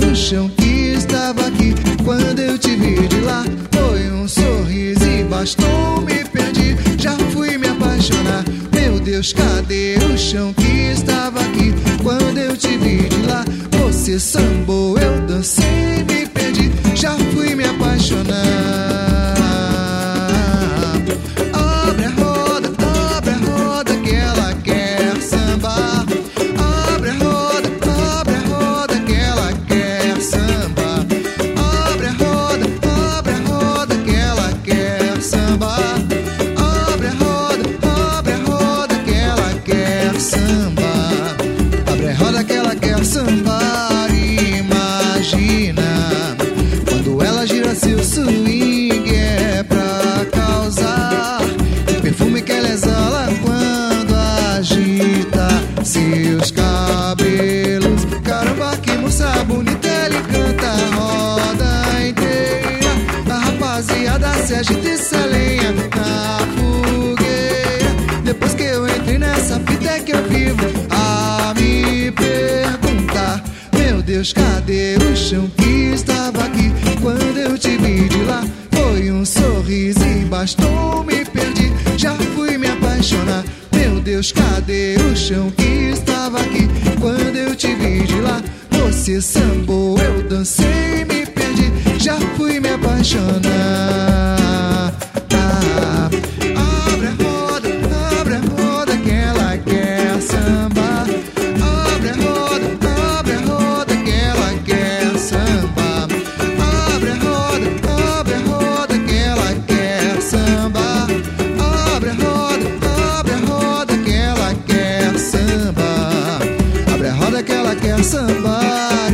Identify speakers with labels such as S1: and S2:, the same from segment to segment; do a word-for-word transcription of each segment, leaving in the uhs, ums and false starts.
S1: o chão que estava aqui quando eu te vi de lá. Foi um sorriso e bastou, me perdi, já fui me apaixonar. Meu Deus, cadê o chão que estava aqui quando eu te vi de lá? Você sambou, eu dancei, me perdi, já fui me apaixonar. Abre a roda, abre a roda que ela quer sambar. Abre a roda, abre a roda que ela quer sambar. Abre a roda, abre a roda que ela quer sambar. Abre a roda, abre a roda que ela quer sambar. Abre a roda que ela quer sambar. Imagina quando ela gira seu swing, é pra causar. O perfume que ela exala quando agita seus cabelos. Caramba, que moça bonita, ela encanta a roda inteira. A rapaziada se agita e se alenha na fogueira. Depois que eu entrei nessa fita é que eu vivo a me perguntar: meu Deus, cadê o chão que estava aqui quando eu te vi de lá? Foi um sorriso e bastou, me perdi, já fui me apaixonar. Meu Deus, cadê o chão que estava aqui quando eu te vi de lá? Você sambou, eu dancei, me perdi, já fui me apaixonar. Ah, abre a roda, abre a roda que ela quer sambar. Abre a roda, abre a roda que ela quer sambar. Abre a roda, abre a roda que ela quer sambar. Abre a roda, abre a roda que ela quer sambar. Abre a roda que ela quer sambar.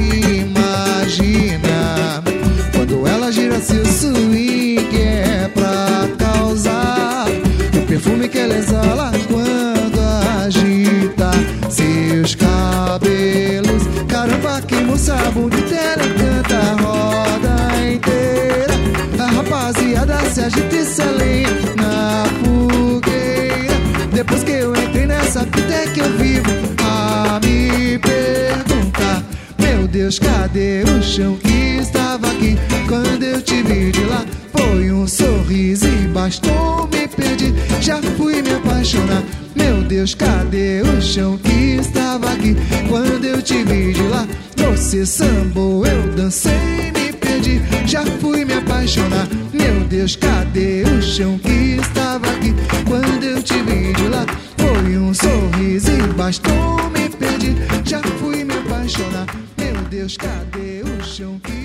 S1: Imagina quando ela gira seu swing, que é pra causar. O perfume que ela exala quando agita seus cabelos. Caramba, que moça bonita, ela canta a roda inteira. A rapaziada se agita e se alenha na fogueira. Depois que eu entrei nessa fita é que eu vivo a me perguntar: meu Deus, cadê o chão que estava aqui quando eu te vi de lá? Foi um sorriso e bastou, me perdi, já fui me apaixonar. Meu Deus, cadê o chão que estava aqui quando eu te vi de lá? Você sambou, eu dancei, me perdi, já fui me apaixonar. Meu Deus, cadê o chão que estava aqui quando eu te vi de lá? Foi um sorriso e bastou, me perdi, já fui me apaixonar. Meu Deus, cadê o chão que